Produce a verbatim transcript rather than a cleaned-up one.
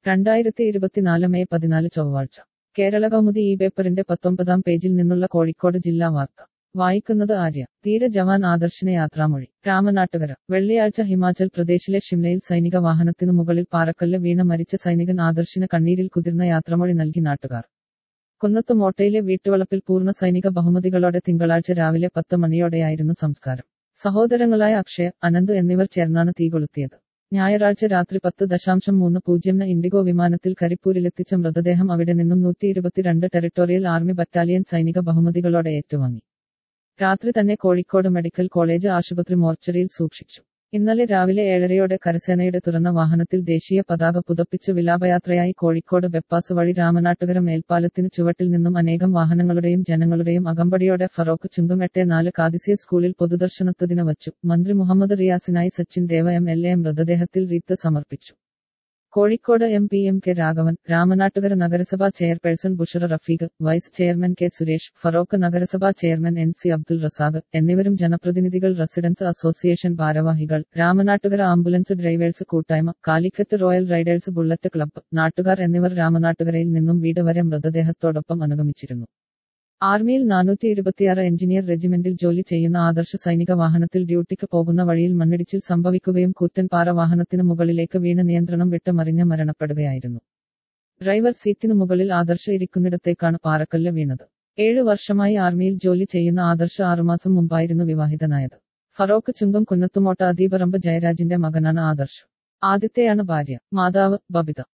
രണ്ടായിരത്തി ഇരുപത്തിനാല് മെയ് പതിനാല് ചൊവ്വാഴ്ച കേരള കൗമുദി ഈ പേപ്പറിന്റെ പത്തൊമ്പതാം പേജിൽ നിന്നുള്ള കോഴിക്കോട് ജില്ലാ വാർത്ത വായിക്കുന്നത് ആര്യ. ധീര ജവാൻ ആദർശിന് യാത്രാമൊഴി. രാമനാട്ടുകര. വെള്ളിയാഴ്ച ഹിമാചൽ പ്രദേശിലെ ഷിംലയിൽ സൈനിക വാഹനത്തിനു മുകളിൽ പാറക്കല്ല് വീണ് മരിച്ച സൈനികൻ ആദർശിന് കണ്ണീരിൽ കുതിർന്ന യാത്രാമൊഴി നൽകി നാട്ടുകാർ. കുന്നത്ത് മോട്ടയിലെ വീട്ടുവളപ്പിൽ പൂർണ്ണ സൈനിക ബഹുമതികളോടെ തിങ്കളാഴ്ച രാവിലെ പത്ത് മണിയോടെയായിരുന്നു സംസ്കാരം. സഹോദരങ്ങളായ അക്ഷയ, അനന്ത് എന്നിവർ ചേർന്നാണ് തീകൊളുത്തിയത്. ഞായറാഴ്ച രാത്രി പത്ത് ദശാംശം മൂന്ന് പൂജ്യംന് ഇൻഡിഗോ വിമാനത്തിൽ കരിപ്പൂരിലെത്തിച്ച മൃതദേഹം അവിടെ നിന്നും നൂറ്റി ഇരുപത്തിരണ്ട് ടെറിട്ടോറിയൽ ആർമി ബറ്റാലിയൻ സൈനിക ബഹുമതികളോടെ ഏറ്റുവാങ്ങി. രാത്രി തന്നെ കോഴിക്കോട് മെഡിക്കൽ കോളേജ് ആശുപത്രി മോർച്ചറിയിൽ സൂക്ഷിച്ചു. ഇന്നലെ രാവിലെ ഏഴരയോടെ കരസേനയുടെ തുറന്ന വാഹനത്തിൽ ദേശീയ പതാക പുതപ്പിച്ച് വിലാപയാത്രയായി കോഴിക്കോട് ബെപ്പാസ് വഴി രാമനാട്ടുകര മേൽപ്പാലത്തിന് ചുവട്ടിൽ നിന്നും അനേകം വാഹനങ്ങളുടെയും ജനങ്ങളുടെയും അകമ്പടിയോടെ ഫറോക്ക് ചുങ്കുമെട്ടെ നാല് കാദിസിയ സ്കൂളിൽ പൊതുദർശനത്തിന് വച്ചു. മന്ത്രി മുഹമ്മദ് റിയാസിനായി Sachin Dev M L A മൃതദേഹത്തിൽ റീത്ത് സമർപ്പിച്ചു. Kozhikode M P M K Raghavan, Ramanattukara നഗരസഭാ chairperson Bushra Rafeeq, vice chairman K Suresh, Feroke നഗരസഭാ chairman N C Abdul Razak എന്നിവരും ജനപ്രതിനിധികൾ, റെസിഡൻസ് അസോസിയേഷൻ ഭാരവാഹികൾ, രാമനാട്ടുകര ആംബുലൻസ് ഡ്രൈവേഴ്സ് കൂട്ടായ്മ, Calicut royal riders bullet club, നാട്ടുകാർ എന്നിവർ രാമനാട്ടുകരയിൽ നിന്നും വീട് വരെ മൃതദേഹത്തോടൊപ്പം അനുഗമിച്ചിരുന്നു. ആർമിയിൽ നാനൂറ്റി ഇരുപത്തിയാറ് എഞ്ചിനീയർ റെജിമെന്റിൽ ജോലി ചെയ്യുന്ന ആദർശ സൈനിക വാഹനത്തിൽ ഡ്യൂട്ടിക്ക് പോകുന്ന വഴിയിൽ മണ്ണിടിച്ചിൽ സംഭവിക്കുകയും കൂറ്റൻപാറ വാഹനത്തിന് മുകളിലേക്ക് വീണ് നിയന്ത്രണം വിട്ട് മറിഞ്ഞ് മരണപ്പെടുകയായിരുന്നു. ഡ്രൈവർ സീറ്റിനു മുകളിൽ ആദർശ ഇരിക്കുന്നിടത്തേക്കാണ് പാറക്കല്ല് വീണത്. ഏഴു വർഷമായി ആർമിയിൽ ജോലി ചെയ്യുന്ന ആദർശ ആറുമാസം മുമ്പായിരുന്നു വിവാഹിതനായത്. ഫറോക്ക് ചുങ്കം കുന്നത്തുമോട്ട അദീപറമ്പ് ജയരാജിന്റെ മകനാണ് ആദർശ്. ആദിത്യയാണ് ഭാര്യ. മാതാവ് ബബിത.